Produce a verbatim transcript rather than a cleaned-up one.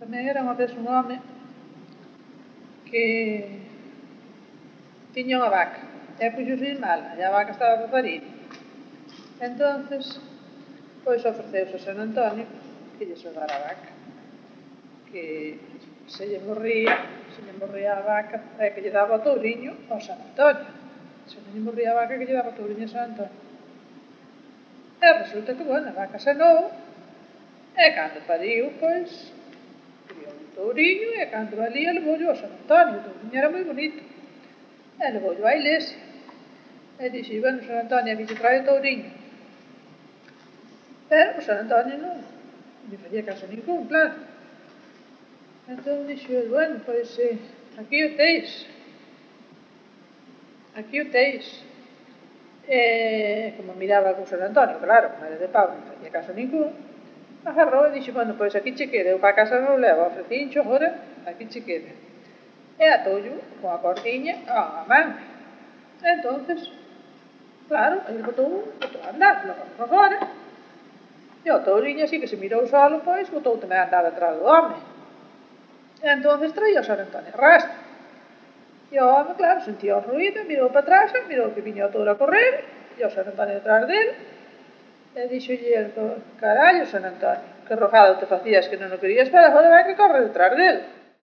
Tamén era unha vez un home que tiña unha vaca e puxose mala e a vaca estaba para parir. Entonces, pois ofreceuse a San Antonio que lle salvara a vaca, que se lle morría, se lle morría a vaca e que lle daba o touriño ao San Antonio. Se non lle morría a vaca que lle daba o touriño ao San Antonio. E resulta que, bueno, a vaca sanou e cando pariu, pois, criou un touriño e cando valía levoullo ao San Antonio. O touriño era moi bonito. E levoullo á iglesia. E dixo, bueno, San Antonio, aquí te trae o touriño. Pero o San Antonio non lle facía caso ningún, claro. Entón dixo, bueno, pois eh, aquí o teis. Aquí o teis. E como miraba con San Antonio, claro, como era de pau, non facía caso ningún, agarrou e dixo, bueno, pois aquí che queda, eu para casa non o levo, ofrecincho, agora, aquí che queda. E atoullo con a cordiña á man. E entonces, claro, aí botou, botou a andar, levou para fora. E o touriño así que se mirou solo, pois, botou tamén a andar atrás do home. E entonces traía o San Antonio a rastro. E o home, claro, sentía o ruído, mirou para atrás, mirou que viña o touro a correr, e o San Antonio detrás dele, e dixolle, carallo, San Antonio, que rogado te facías que non o querías, pero agora vai que corre detrás dele.